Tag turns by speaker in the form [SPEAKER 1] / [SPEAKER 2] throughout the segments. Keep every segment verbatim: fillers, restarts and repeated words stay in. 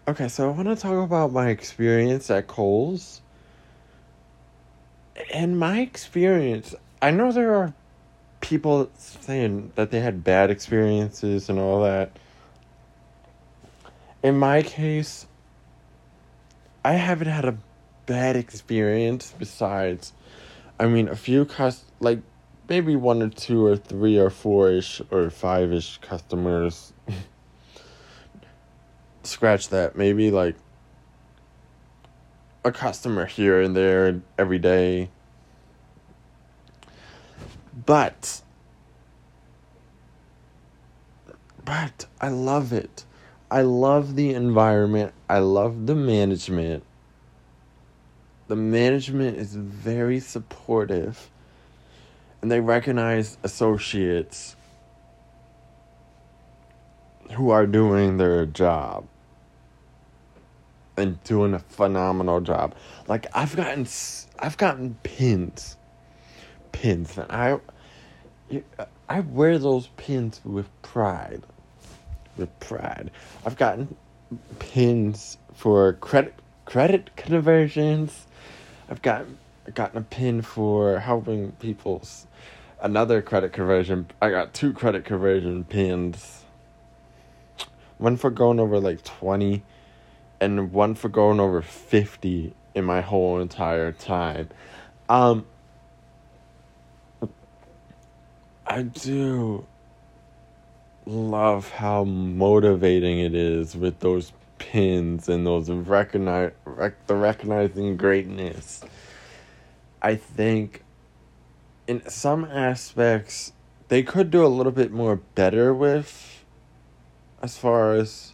[SPEAKER 1] Okay, so I want to talk about my experience at Kohl's. In my experience, I know there are people saying that they had bad experiences and all that. In my case, I haven't had a bad experience besides, I mean, a few cus like maybe one or two or three or four-ish or five-ish customers. Scratch that. Maybe like a customer here and there every day. But but I love it. I love the environment. I love the management. The management is very supportive. And they recognize associates who are doing their job. And doing a phenomenal job. Like I've gotten I've gotten pins. Pins. And I I wear those pins with pride. With pride. I've gotten pins for credit credit conversions. I've gotten gotten a pin for helping people's another credit conversion. I got two credit conversion pins. One for going over like twenty and one for going over fifty in my whole entire time. Um I do love how motivating it is with those pins and those recognize rec- the recognizing greatness. I think in some aspects they could do a little bit more better with, as far as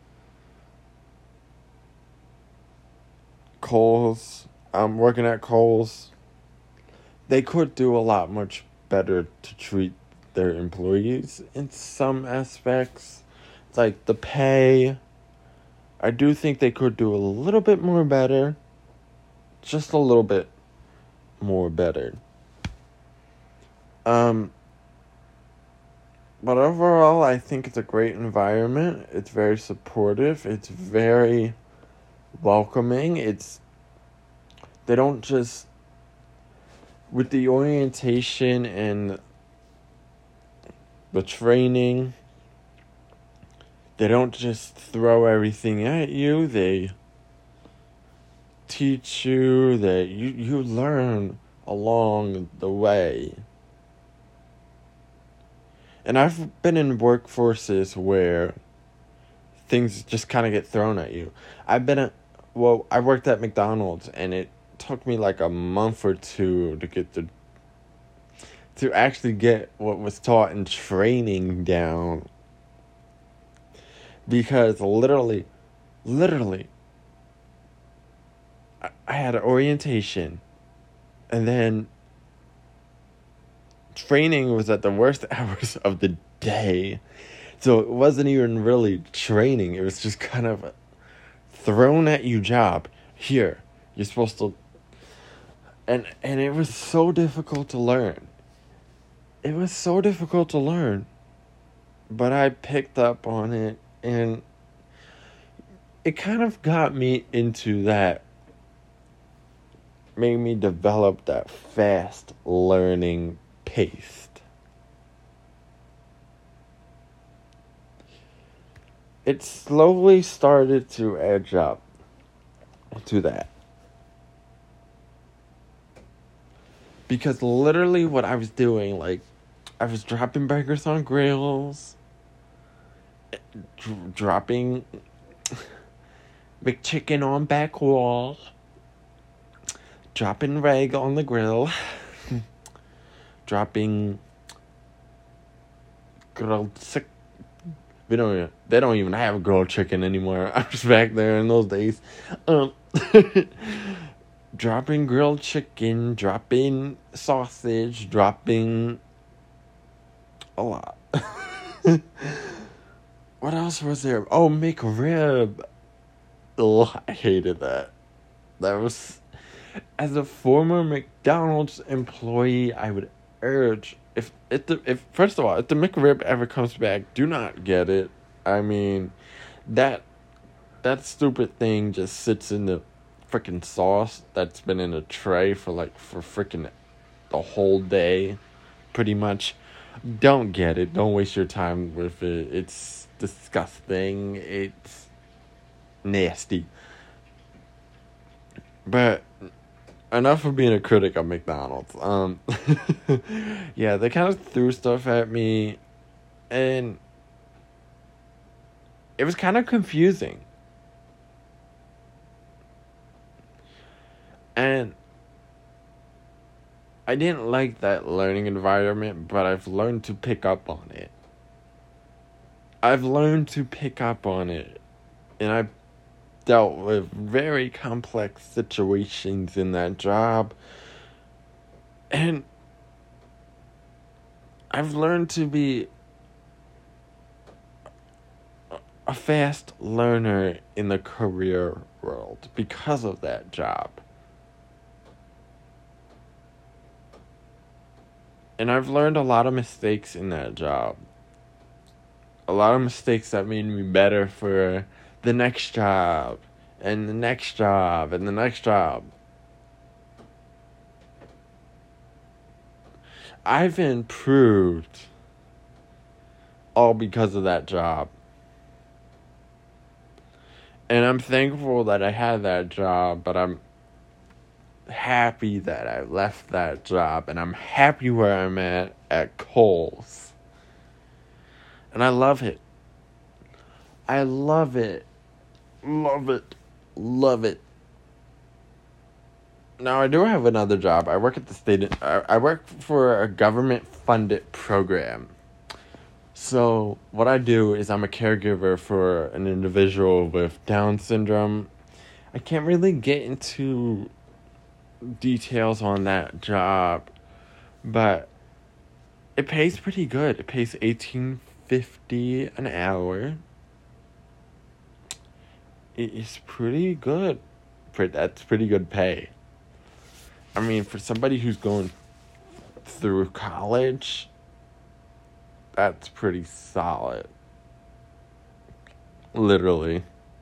[SPEAKER 1] Kohl's. I'm working at Kohl's. They could do a lot much better to treat their employees in some aspects. Like the pay, I do think they could do a little bit more better. Just a little bit more better. Um, but overall, I think it's a great environment. It's very supportive. It's very welcoming. It's, they don't just, with the orientation and the training, they don't just throw everything at you. They teach you, that you, you learn along the way. And I've been in workforces where things just kind of get thrown at you. I've been at, well, I worked at McDonald's, and it took me like a month or two to get the, to actually get what was taught in training down. Because literally, literally, I, I had an orientation, and then training was at the worst hours of the day. So it wasn't even really training. It was just kind of a thrown at you job. Here, you're supposed to... And, and it was so difficult to learn. It was so difficult to learn. But I picked up on it, and it kind of got me into that. Made me develop that fast learning pace. It slowly started to edge up to that. Because literally what I was doing, like, I was dropping burgers on grills, d- dropping McChicken on back wall, dropping reg on the grill, dropping grilled chicken. We don't even, they don't even have grilled chicken anymore. I was back there in those days. Um, dropping grilled chicken, dropping sausage, dropping a lot. What else was there? Oh, McRib. Ugh, I hated that. That was... As a former McDonald's employee, I would urge... If, if, the, if First of all, if the McRib ever comes back, do not get it. I mean, that that stupid thing just sits in the freaking sauce that's been in a tray for like for freaking the whole day, pretty much. Don't get it. Don't waste your time with it. It's disgusting. It's nasty. But enough of being a critic of McDonald's. Um, yeah, they kind of threw stuff at me, and it was kind of confusing. And I didn't like that learning environment, but I've learned to pick up on it. I've learned to pick up on it. And I've dealt with very complex situations in that job. And I've learned to be a fast learner in the career world because of that job. And I've learned a lot of mistakes in that job. A lot of mistakes that made me better for the next job, and the next job, and the next job. I've improved all because of that job. And I'm thankful that I had that job, but I'm happy that I left that job, and I'm happy where I'm at at Kohl's. And I love it. I love it. Love it. Love it. Now, I do have another job. I work at the state. I, I work for a government-funded program. So, what I do is I'm a caregiver for an individual with Down syndrome. I can't really get into details on that job, but it pays pretty good. It pays eighteen fifty an hour. It is pretty good. For that's pretty good pay. I mean, for somebody who's going through college, that's pretty solid. Literally.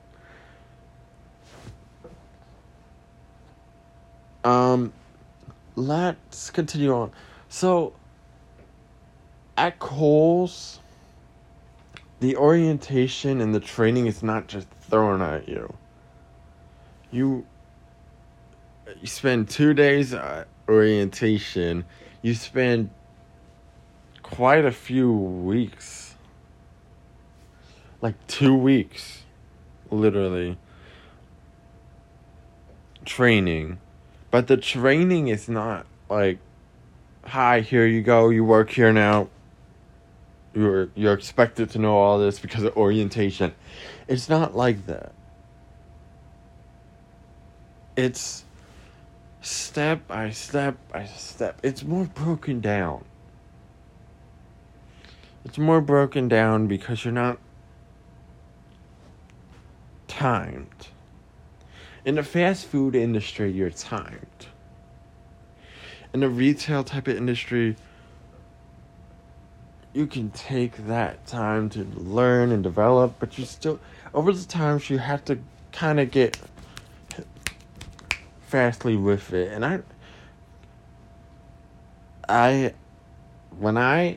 [SPEAKER 1] Um, let's continue on. So, at Kohl's, the orientation and the training is not just thrown at you. You, you spend two days at orientation. You spend quite a few weeks. Like two weeks, literally, training. But the training is not like, hi, here you go, you work here now. You're you're expected to know all this because of orientation. It's not like that. It's step by step by step. It's more broken down. It's more broken down because you're not timed. In the fast food industry, you're timed. In the retail type of industry, you can take that time to learn and develop, but you still, over the times, you have to kind of get fastly with it. And I, I, when I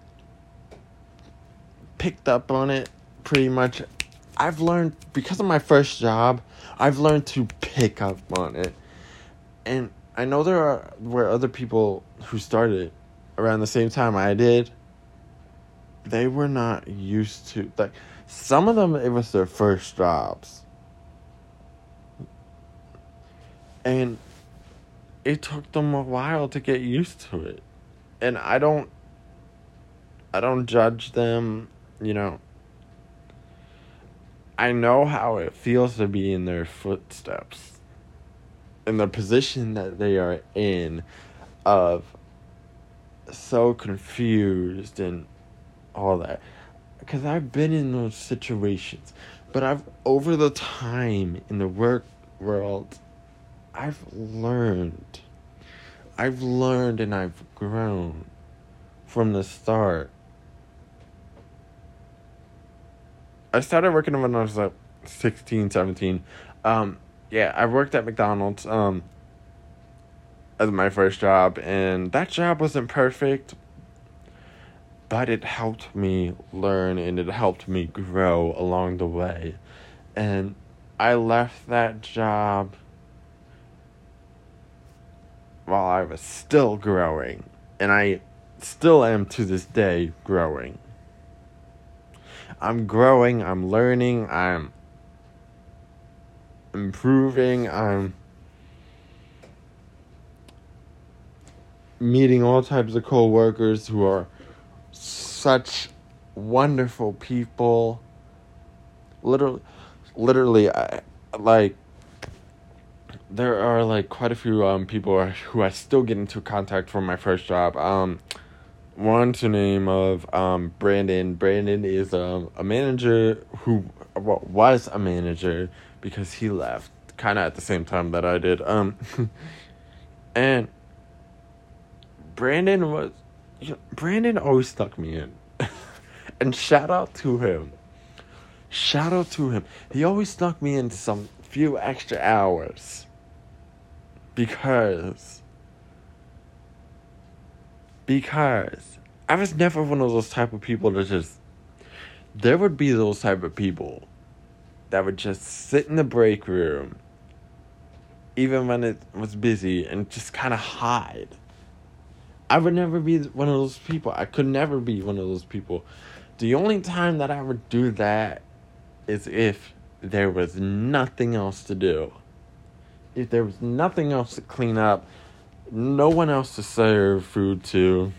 [SPEAKER 1] picked up on it, pretty much, I've learned, because of my first job, I've learned to pick up on it. And I know there are were other people who started around the same time I did. They were not used to, like, some of them, it was their first jobs. And it took them a while to get used to it. And I don't, I don't judge them, you know. I know how it feels to be in their footsteps, in the position that they are in, of so confused and all that. Because I've been in those situations. But I've, over the time in the work world, I've learned. I've learned and I've grown from the start. I started working when I was like sixteen, seventeen. Um, yeah, I worked at McDonald's um, as my first job, and that job wasn't perfect, but it helped me learn and it helped me grow along the way. And I left that job while I was still growing, and I still am to this day growing. I'm growing, I'm learning, I'm improving, I'm meeting all types of co-workers who are such wonderful people. Literally, literally, I, like, there are, like, quite a few um people who I still get into contact from my first job. Um, one to name of um Brandon. Brandon is um, a manager who well, was a manager because he left kind of at the same time that I did. Um, and Brandon was, you know, Brandon always stuck me in, and shout out to him. Shout out to him. He always snuck me into some few extra hours. Because. Because. I was never one of those type of people that just. There would be those type of people that would just sit in the break room, even when it was busy, and just kind of hide. I would never be one of those people. I could never be one of those people. The only time that I would do that is if there was nothing else to do. If there was nothing else to clean up, no one else to serve food to,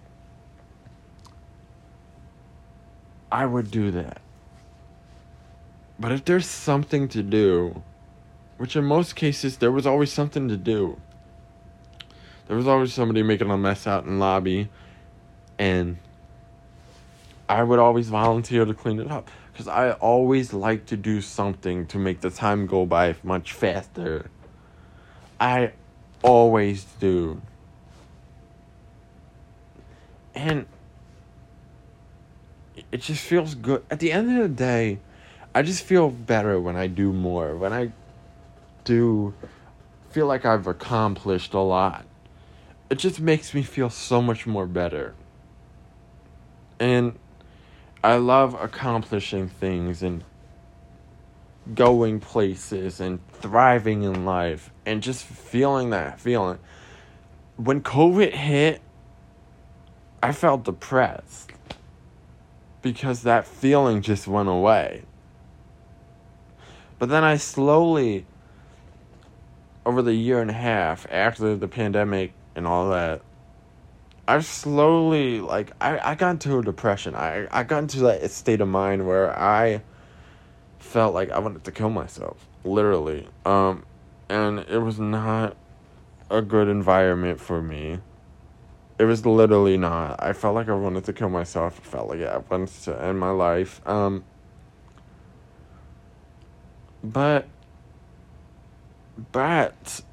[SPEAKER 1] I would do that. But if there's something to do, which in most cases there was always something to do. There was always somebody making a mess out in lobby, and I would always volunteer to clean it up. Because I always like to do something to make the time go by much faster. I always do. And it just feels good. At the end of the day, I just feel better when I do more. When I do feel like I've accomplished a lot. It just makes me feel so much more better. And I love accomplishing things and going places and thriving in life and just feeling that feeling. When COVID hit, I felt depressed because that feeling just went away. But then I slowly, over the year and a half after the pandemic and all that, I slowly, like, I, I got into a depression. I, I got into that state of mind where I felt like I wanted to kill myself, literally. Um, and it was not a good environment for me. It was literally not. I felt like I wanted to kill myself. I felt like I wanted to end my life. Um, but, but,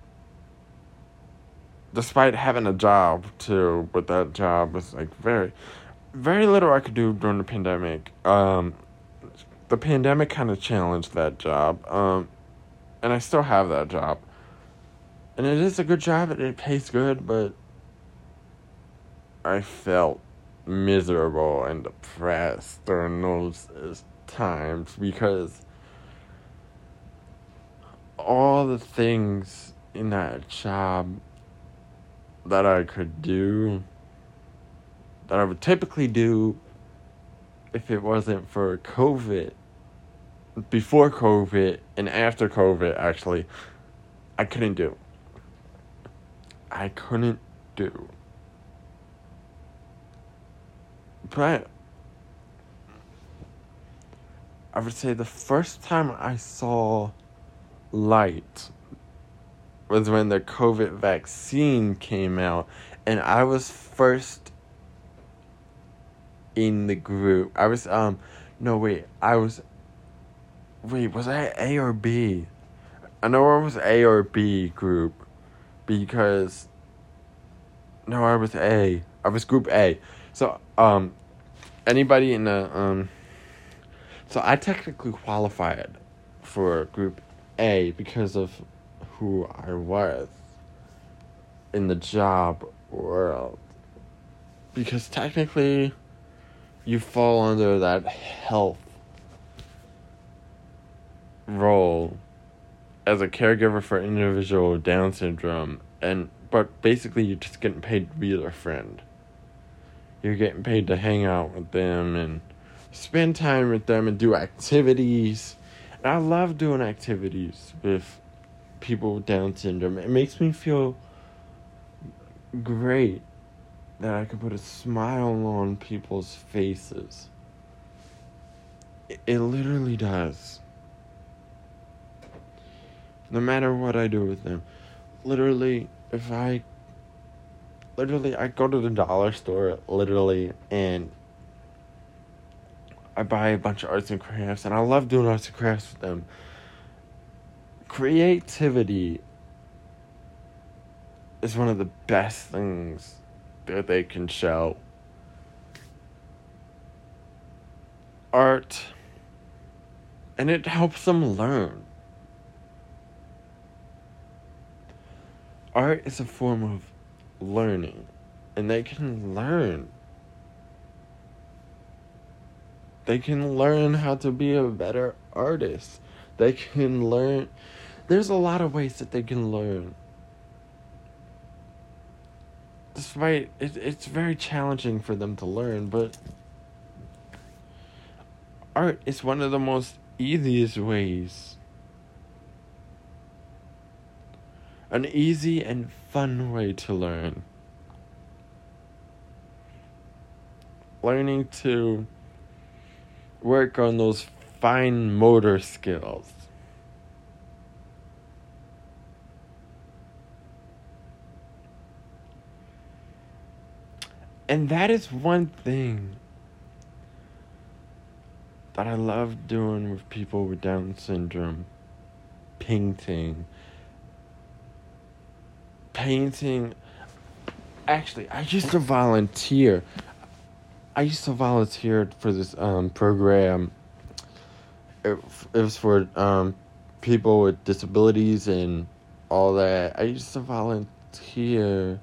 [SPEAKER 1] despite having a job, too, but that job was, like, very, very little I could do during the pandemic. Um, the pandemic kind of challenged that job. Um, and I still have that job. And it is a good job, and it pays good, but I felt miserable and depressed during those times because all the things in that job that I could do, that I would typically do if it wasn't for COVID, before COVID and after COVID, actually, I couldn't do. I couldn't do. But I would say the first time I saw light was when the COVID vaccine came out, and I was first in the group. I was, um, no, wait, I was, wait, was I A or B? I know I was A or B group, because, no, I was A. I was group A. So, um, anybody in the, um, So I technically qualified for Group A because of who I was in the job world. Because technically, you fall under that health role as a caregiver for an individual with Down syndrome, and but basically you're just getting paid to be their friend. You're getting paid to hang out with them and spend time with them and do activities. And I love doing activities with people with Down syndrome. It makes me feel great that I can put a smile on people's faces. It, it literally does. No matter what I do with them. Literally, if I... Literally, I go to the dollar store, literally, and I buy a bunch of arts and crafts, and I love doing arts and crafts with them. Creativity is one of the best things that they can show. Art, and it helps them learn. Art is a form of learning, and they can learn. They can learn how to be a better artist. They can learn. There's a lot of ways that they can learn. Despite it, it's very challenging for them to learn, but art is one of the most easiest ways. An easy and fun way to learn. Learning to work on those fine motor skills. And that is one thing that I love doing with people with Down syndrome. Painting. Painting. Actually, I used to volunteer. I used to volunteer for this um, program. It, it was for um, people with disabilities and all that. I used to volunteer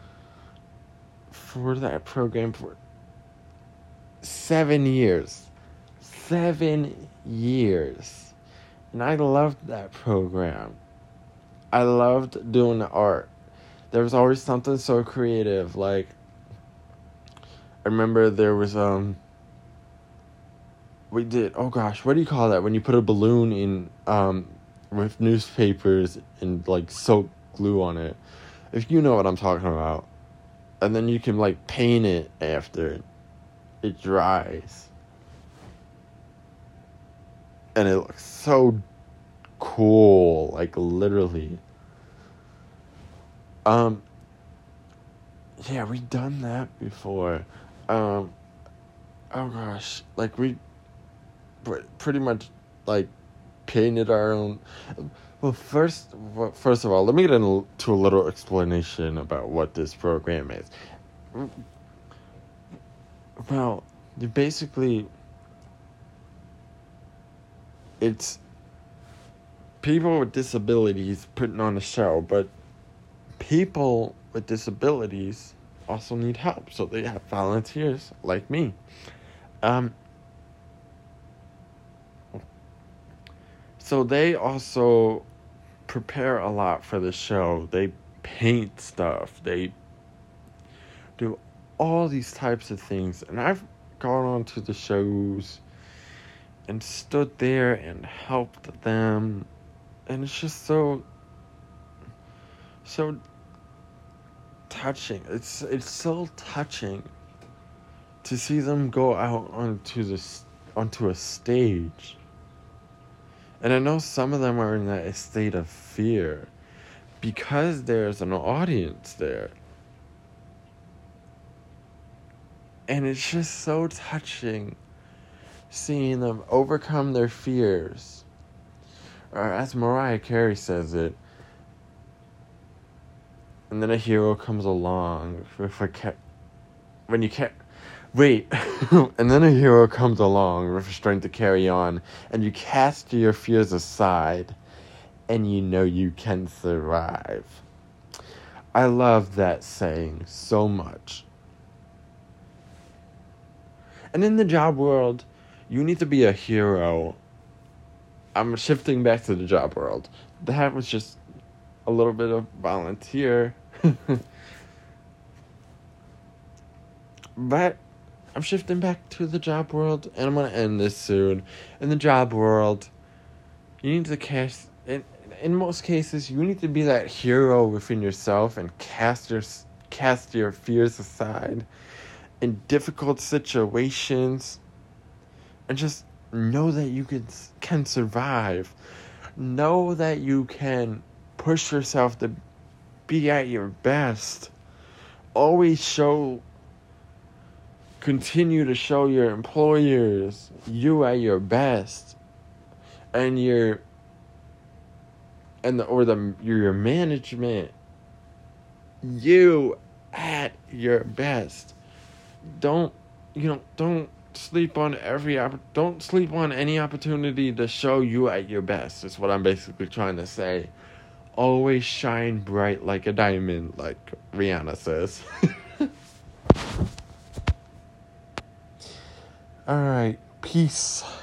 [SPEAKER 1] for that program for seven years. Seven years. And I loved that program. I loved doing the art. There was always something so creative. Like, I remember there was, um, we did, oh gosh, what do you call that? When you put a balloon in, um, with newspapers and, like, soak glue on it. If you know what I'm talking about. And then you can, like, paint it after it dries. And it looks so cool, like, literally. Um, yeah, we done that before. Um, oh gosh, like, we pretty much, like, painted our own. Well, first, well, first of all, let me get into a little explanation about what this program is. Well, you basically, it's people with disabilities putting on a show, but people with disabilities also need help, so they have volunteers like me. Um, so they also prepare a lot for the show. They paint stuff. They do all these types of things. And I've gone on to the shows and stood there and helped them. And it's just so, so touching. It's it's so touching to see them go out onto the onto a stage. And I know some of them are in that state of fear because there's an audience there. And it's just so touching seeing them overcome their fears. Or as Mariah Carey says it, and then a hero comes along with a ca- when you can't Wait, and then a hero comes along with strength to carry on, and you cast your fears aside, and you know you can survive. I love that saying so much. And in the job world, you need to be a hero. I'm shifting back to the job world. That was just a little bit of volunteer. But I'm shifting back to the job world, and I'm going to end this soon. In the job world, you need to cast... In, in most cases, you need to be that hero within yourself and cast your, cast your fears aside in difficult situations. And just know that you can, can survive. Know that you can push yourself to be at your best. Always show... Continue to show your employers you at your best, and your and the or the your management you at your best. Don't you know? Don't sleep on every don't sleep on any opportunity to show you at your best. Is what I'm basically trying to say. Always shine bright like a diamond, like Rihanna says. All right, peace.